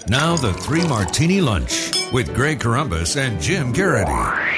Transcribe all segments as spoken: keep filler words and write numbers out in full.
Now the Three Martini Lunch with Greg Corombos and Jim Garrity.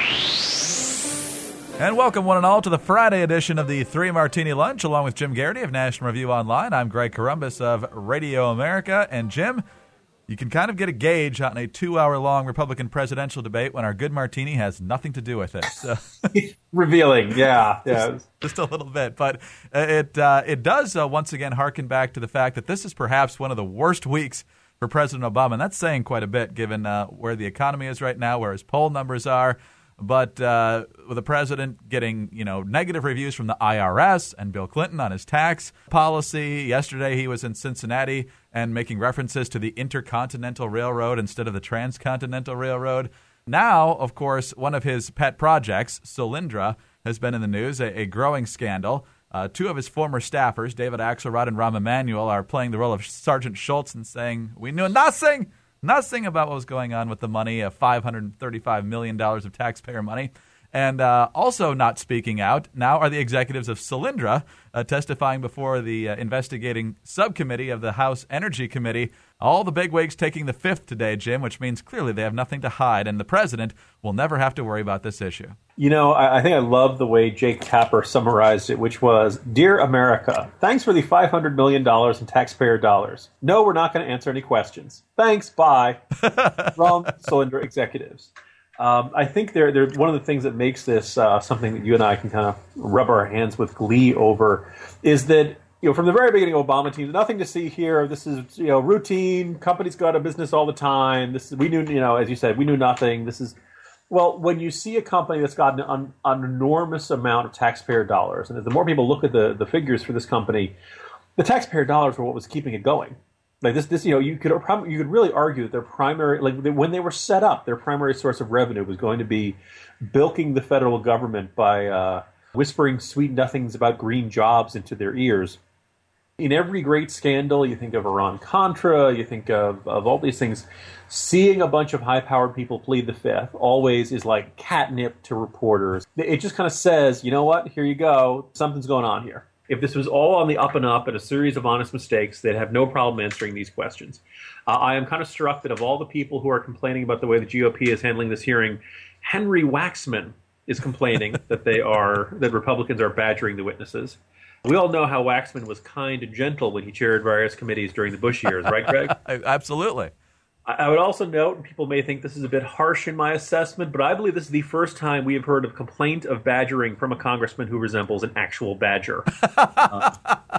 And welcome one and all to the Friday edition of the Three Martini Lunch, along with Jim Garrity of National Review Online. I'm Greg Corombos of Radio America. And Jim, you can kind of get a gauge on a two-hour-long Republican presidential debate when our good martini has nothing to do with it. So. Revealing, yeah. yeah. Just, just a little bit. But it, uh, it does, uh, once again, harken back to the fact that this is perhaps one of the worst weeks for President Obama. And that's saying quite a bit, given uh, where the economy is right now, where his poll numbers are. But uh, with the president getting, you know, negative reviews from the I R S and Bill Clinton on his tax policy. Yesterday he was in Cincinnati and making references to the Intercontinental Railroad instead of the Transcontinental Railroad. Now, of course, one of his pet projects, Solyndra, has been in the news, a, a growing scandal. Uh, two of his former staffers, David Axelrod and Rahm Emanuel, are playing the role of Sergeant Schultz and saying, we knew nothing. Nothing about what was going on with the money, uh, five hundred thirty-five million dollars of taxpayer money. And uh, also not speaking out now are the executives of Solyndra, uh, testifying before the uh, investigating subcommittee of the House Energy Committee. All the bigwigs taking the fifth today, Jim, which means clearly they have nothing to hide, and the president will never have to worry about this issue. You know, I, I think I love the way Jake Tapper summarized it, which was, Dear America, thanks for the five hundred million dollars in taxpayer dollars. No, we're not going to answer any questions. Thanks, bye. From Solyndra executives. Um, I think they're, they're one of the things that makes this uh, something that you and I can kind of rub our hands with glee over is that, you know, from the very beginning, Obama team, nothing to see here. This is, you know, routine. Companies go out of business all the time. This is, we knew, you know, as you said, we knew nothing. This is, well, when you see a company that's got an, an enormous amount of taxpayer dollars, and the more people look at the, the figures for this company, the taxpayer dollars were what was keeping it going. Like this, this, you know, you could you could really argue that their primary, like when they were set up, their primary source of revenue was going to be bilking the federal government by uh, whispering sweet nothings about green jobs into their ears. In every great scandal, you think of Iran-Contra, you think of, of all these things, seeing a bunch of high-powered people plead the fifth always is like catnip to reporters. It just kind of says, you know what, here you go, something's going on here. If this was all on the up and up and a series of honest mistakes, they'd have no problem answering these questions. Uh, I am kind of struck that of all the people who are complaining about the way the G O P is handling this hearing, Henry Waxman is complaining that they are that Republicans are badgering the witnesses. We all know how Waxman was kind and gentle when he chaired various committees during the Bush years, right, Greg? Absolutely. I would also note, and people may think this is a bit harsh in my assessment, but I believe this is the first time we have heard of complaint of badgering from a congressman who resembles an actual badger. uh,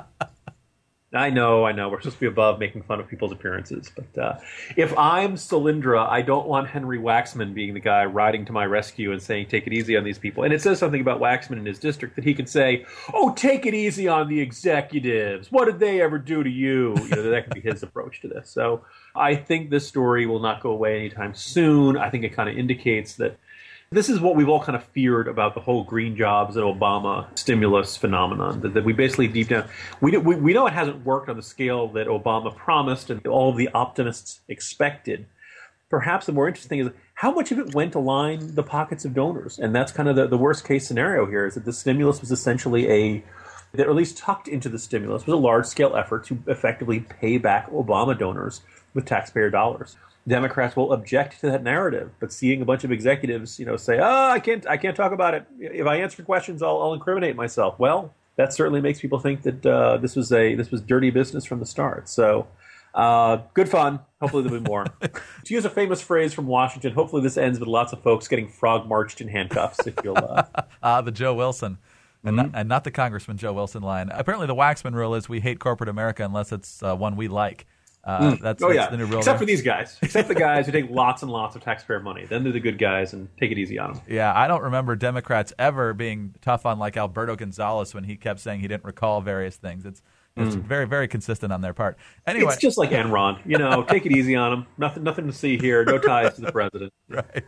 I know, I know. We're supposed to be above making fun of people's appearances. But uh, if I'm Solyndra, I don't want Henry Waxman being the guy riding to my rescue and saying, take it easy on these people. And it says something about Waxman in his district that he could say, oh, take it easy on the executives. What did they ever do to you? You know, that could be his approach to this. So I think this story will not go away anytime soon. I think it kind of indicates that this is what we've all kind of feared about the whole green jobs and Obama stimulus phenomenon, that, that we basically deep down, we, we we know it hasn't worked on the scale that Obama promised and all of the optimists expected. Perhaps the more interesting thing is how much of it went to line the pockets of donors. And that's kind of the, the worst case scenario here, is that the stimulus was essentially a, that at least tucked into the stimulus was a large scale effort to effectively pay back Obama donors with taxpayer dollars. Democrats will object to that narrative, but seeing a bunch of executives, you know, say, "Oh, I can't, I can't talk about it. If I answer questions, I'll, I'll incriminate myself." Well, that certainly makes people think that uh, this was a this was dirty business from the start. So, uh, good fun. Hopefully, there'll be more. To use a famous phrase from Washington, hopefully this ends with lots of folks getting frog marched in handcuffs. If you'll, uh... uh, the Joe Wilson. And, Mm-hmm. not, and not the Congressman Joe Wilson line. Apparently, the Waxman rule is we hate corporate America unless it's uh, one we like. Uh, mm. that's, oh, that's yeah. the new rule. Except there. for these guys. Except the guys who take lots and lots of taxpayer money. Then they're the good guys and take it easy on them. Yeah, I don't remember Democrats ever being tough on like Alberto Gonzales when he kept saying he didn't recall various things. It's it's mm. very, very consistent on their part. Anyway, it's just like Enron. You know, take it easy on them. Nothing, nothing to see here. No ties to the president. Right.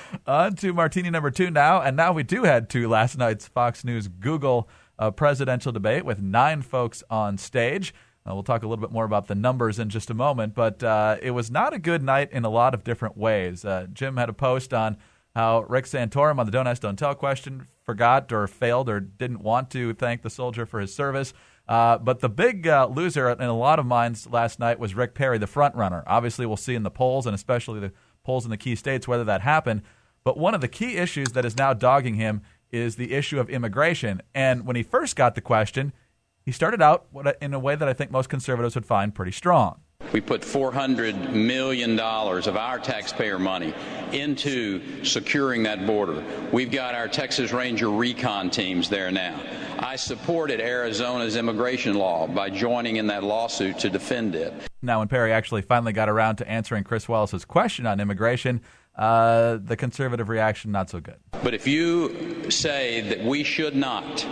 On to martini number two now. And now we do head to last night's Fox News Google uh, presidential debate with nine folks on stage. Uh, we'll talk a little bit more about the numbers in just a moment, but uh, it was not a good night in a lot of different ways. Uh, Jim had a post on how Rick Santorum on the Don't Ask, Don't Tell question forgot or failed or didn't want to thank the soldier for his service. Uh, but the big uh, loser in a lot of minds last night was Rick Perry, the front runner. Obviously, we'll see in the polls, and especially the polls in the key states, whether that happened. But one of the key issues that is now dogging him is the issue of immigration. And when he first got the question, he started out in a way that I think most conservatives would find pretty strong. We put four hundred million dollars of our taxpayer money into securing that border. We've got our Texas Ranger recon teams there now. I supported Arizona's immigration law by joining in that lawsuit to defend it. Now, when Perry actually finally got around to answering Chris Wallace's question on immigration, uh, the conservative reaction, not so good. But if you say that we should not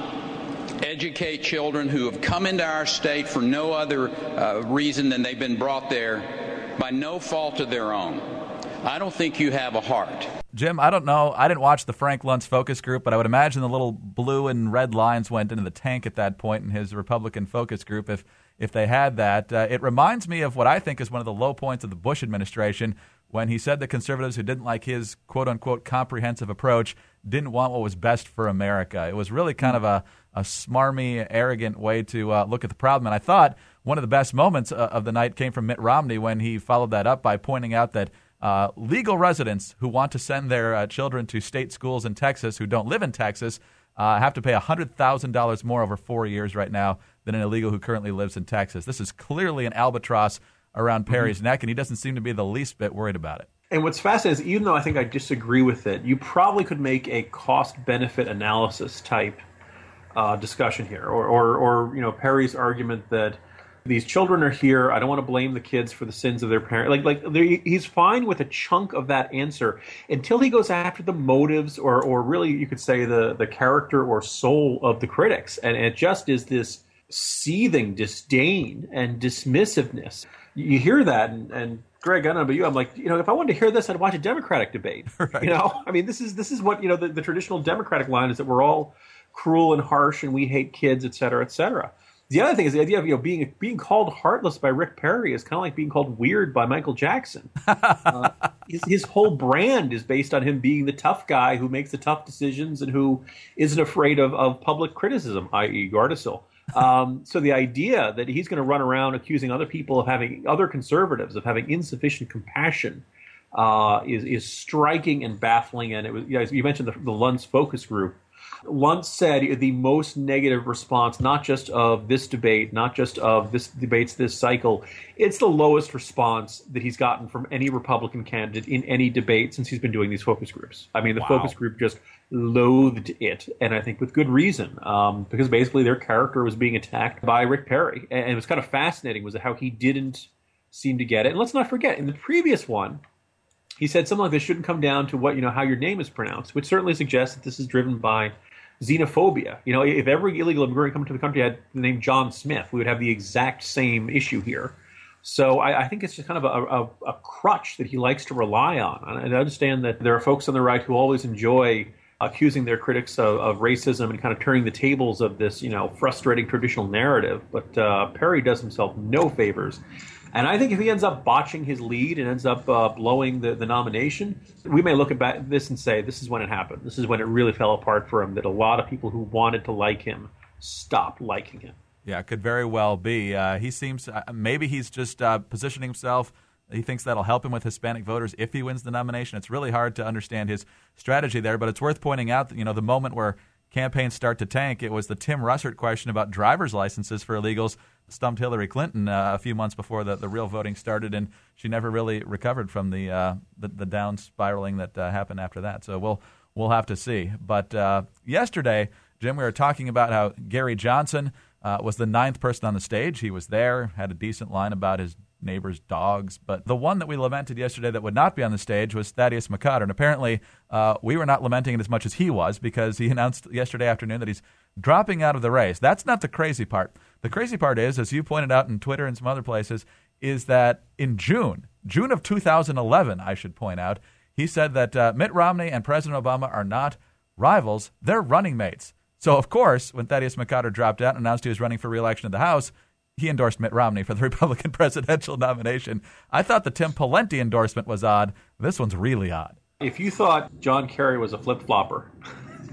educate children who have come into our state for no other uh, reason than they've been brought there by no fault of their own, I don't think you have a heart. Jim, I don't know. I didn't watch the Frank Luntz focus group, but I would imagine the little blue and red lines went into the tank at that point in his Republican focus group if if they had that. Uh, it reminds me of what I think is one of the low points of the Bush administration when he said that conservatives who didn't like his quote-unquote comprehensive approach didn't want what was best for America. It was really kind of a, a smarmy, arrogant way to uh, look at the problem. And I thought one of the best moments uh, of the night came from Mitt Romney when he followed that up by pointing out that Uh, legal residents who want to send their uh, children to state schools in Texas who don't live in Texas uh, have to pay one hundred thousand dollars more over four years right now than an illegal who currently lives in Texas. This is clearly an albatross around Perry's mm-hmm. neck, and he doesn't seem to be the least bit worried about it. And what's fascinating is, even though I think I disagree with it, you probably could make a cost-benefit analysis type uh, discussion here, or, or, or you know, Perry's argument that these children are here. I don't want to blame the kids for the sins of their parents. Like, like he's fine with a chunk of that answer until he goes after the motives, or, or really, you could say the the character or soul of the critics, and it just is this seething disdain and dismissiveness. You hear that, and, and Greg, I don't know about you. I'm like, you know, if I wanted to hear this, I'd watch a Democratic debate. Right. You know, I mean, this is this is what you know. The, the traditional Democratic line is that we're all cruel and harsh, and we hate kids, et cetera, et cetera. The other thing is the idea of you know being being called heartless by Rick Perry is kind of like being called weird by Michael Jackson. uh, his, his whole brand is based on him being the tough guy who makes the tough decisions and who isn't afraid of, of public criticism, that is. Gardasil. Um, so the idea that he's going to run around accusing other people of having, other conservatives of having insufficient compassion uh, is is striking and baffling. And it was, you know, you mentioned the, the Luntz focus group. Luntz said the most negative response, not just of this debate, not just of this debates this cycle, it's the lowest response that he's gotten from any Republican candidate in any debate since he's been doing these focus groups. I mean, the wow. focus group just loathed it, and I think with good reason, um, because basically their character was being attacked by Rick Perry. And it was kind of fascinating was how he didn't seem to get it. And let's not forget, in the previous one, he said something like this shouldn't come down to what you know how your name is pronounced, which certainly suggests that this is driven by xenophobia. You know, if every illegal immigrant coming to the country had the name John Smith, we would have the exact same issue here. So I, I think it's just kind of a, a, a crutch that he likes to rely on. And I understand that there are folks on the right who always enjoy accusing their critics of, of racism and kind of turning the tables of this, you know, frustrating traditional narrative. But uh, Perry does himself no favors. And I think if he ends up botching his lead and ends up uh, blowing the, the nomination, we may look at this and say, this is when it happened. This is when it really fell apart for him, that a lot of people who wanted to like him stopped liking him. Yeah, it could very well be. Uh, he seems, uh, maybe he's just uh, positioning himself. He thinks that'll help him with Hispanic voters if he wins the nomination. It's really hard to understand his strategy there, but it's worth pointing out that, you know, the moment where campaigns start to tank, it was the Tim Russert question about driver's licenses for illegals stumped Hillary Clinton uh, a few months before the, the real voting started, and she never really recovered from the uh, the, the down spiraling that uh, happened after that. So we'll we'll have to see. But uh, yesterday, Jim, we were talking about how Gary Johnson uh, was the ninth person on the stage. He was there, had a decent line about his neighbors' dogs. But the one that we lamented yesterday that would not be on the stage was Thaddeus McCotter. And apparently uh, we were not lamenting it as much as he was, because he announced yesterday afternoon that he's dropping out of the race. That's not the crazy part. The crazy part is, as you pointed out in Twitter and some other places, is that in June, June of two thousand eleven, I should point out, he said that uh, Mitt Romney and President Obama are not rivals, they're running mates. So, of course, when Thaddeus McCotter dropped out and announced he was running for re-election in the House, he endorsed Mitt Romney for the Republican presidential nomination. I thought the Tim Pawlenty endorsement was odd. This one's really odd. If you thought John Kerry was a flip-flopper,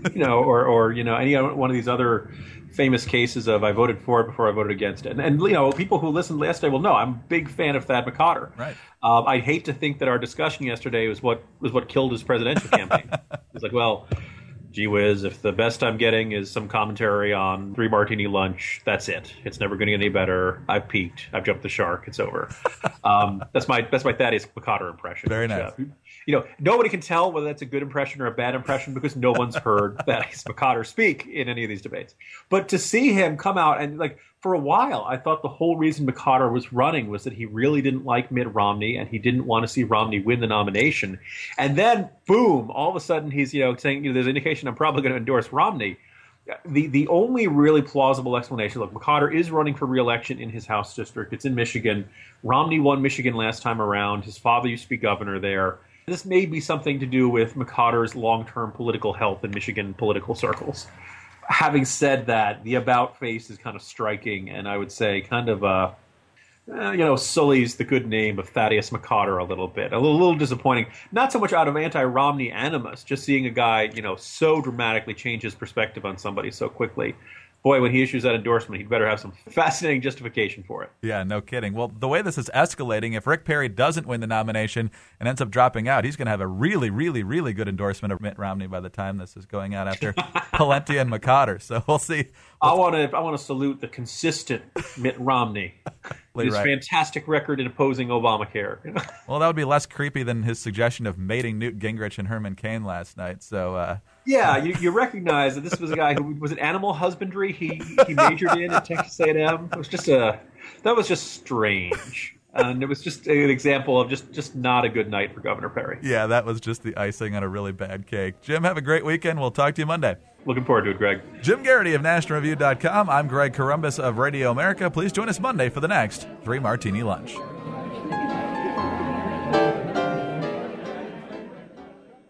you know, or, or you know, any one of these other famous cases of I voted for it before I voted against it. And, and you know, people who listened yesterday will know I'm a big fan of Thad McCotter. Right. Um, I hate to think that our discussion yesterday was what was what killed his presidential campaign. It's like, well, gee whiz, if the best I'm getting is some commentary on Three Martini Lunch, that's it. It's never going to get any better. I've peaked. I've jumped the shark. It's over. Um, that's my that's my Thaddeus McCotter impression. Very which, nice. Uh, you know, nobody can tell whether that's a good impression or a bad impression because no one's heard Thaddeus McCotter speak in any of these debates. But to see him come out and, like, for a while, I thought the whole reason McCotter was running was that he really didn't like Mitt Romney and he didn't want to see Romney win the nomination. And then, boom, all of a sudden he's, you know, saying, you know, there's an indication I'm probably going to endorse Romney. The the only really plausible explanation, look, McCotter is running for re-election in his House district. It's in Michigan. Romney won Michigan last time around. His father used to be governor there. This may be something to do with McCotter's long-term political health in Michigan political circles. Having said that, the about face is kind of striking, and I would say kind of, uh, uh, you know, sullies the good name of Thaddeus McCotter a little bit. A little, little disappointing. Not so much out of anti-Romney animus, just seeing a guy, you know, so dramatically change his perspective on somebody so quickly. Boy, when he issues that endorsement, he'd better have some fascinating justification for it. Yeah, no kidding. Well, the way this is escalating, if Rick Perry doesn't win the nomination and ends up dropping out, he's going to have a really, really, really good endorsement of Mitt Romney by the time this is going out after Pawlenty and McCotter. So we'll see. I want to I want to salute the consistent Mitt Romney. His right. fantastic record in opposing Obamacare. Well, that would be less creepy than his suggestion of mating Newt Gingrich and Herman Cain last night. So, uh, yeah, you, you recognize that this was a guy who was it animal husbandry. He he majored in at Texas A and M. It was just a that was just strange, and it was just an example of just just not a good night for Governor Perry. Yeah, that was just the icing on a really bad cake. Jim, have a great weekend. We'll talk to you Monday. Looking forward to it, Greg. Jim Garrity of National Review dot com. I'm Greg Corombos of Radio America. Please join us Monday for the next Three Martini Lunch.